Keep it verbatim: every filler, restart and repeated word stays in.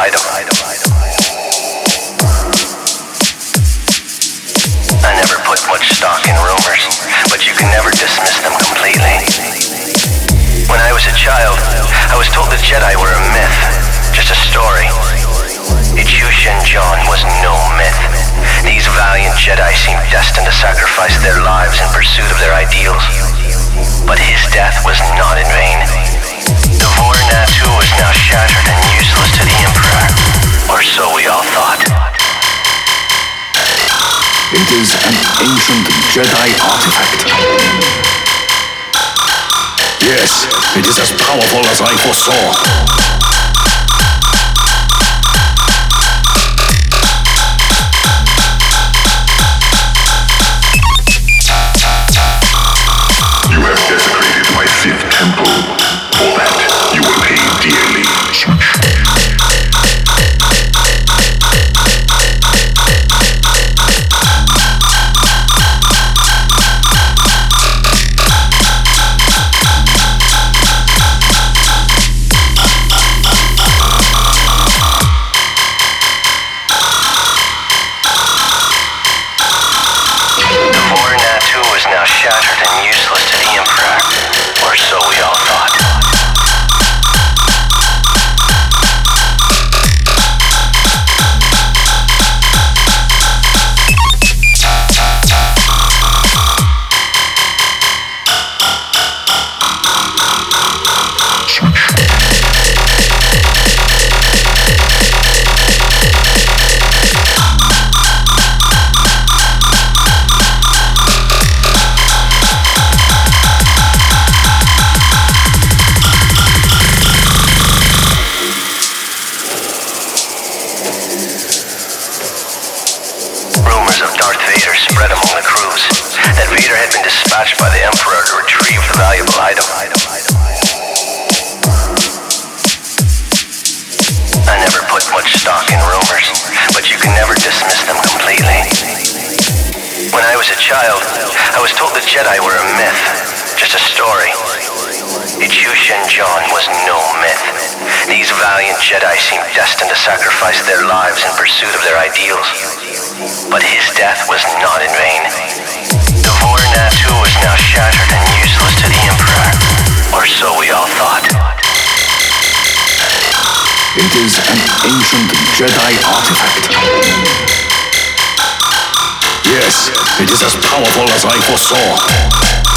item. I never put much stock in rumors, but you can never dismiss them completely. When I was a child, I was told the Jedi were a myth, just a story. Ichushin John was no myth. These valiant Jedi seemed destined to sacrifice their lives in pursuit of their ideals. But his death was not in vain. Devor Natu was now shattered and useless to the Emperor, or so we all thought. It is an ancient Jedi artifact. Yes, it is as powerful as I foresaw. Sith temple. For that, you will pay dearly. Devor Natu was now shattered and useless to the Emperor. Or so we all thought. Of Darth Vader spread among the crews that Vader had been dispatched by the Emperor to retrieve the valuable item. I never put much stock in rumors, but you can never dismiss them completely. When I was a child, I was told the Jedi were a myth, just a story. Ichushin John was no myth. These valiant Jedi seemed destined to sacrifice their lives in pursuit of their ideals. But his death was not in vain. Devor Natu was now shattered and useless to the Emperor, or so we all thought. It is an ancient Jedi artifact. Yes, it is as powerful as I foresaw.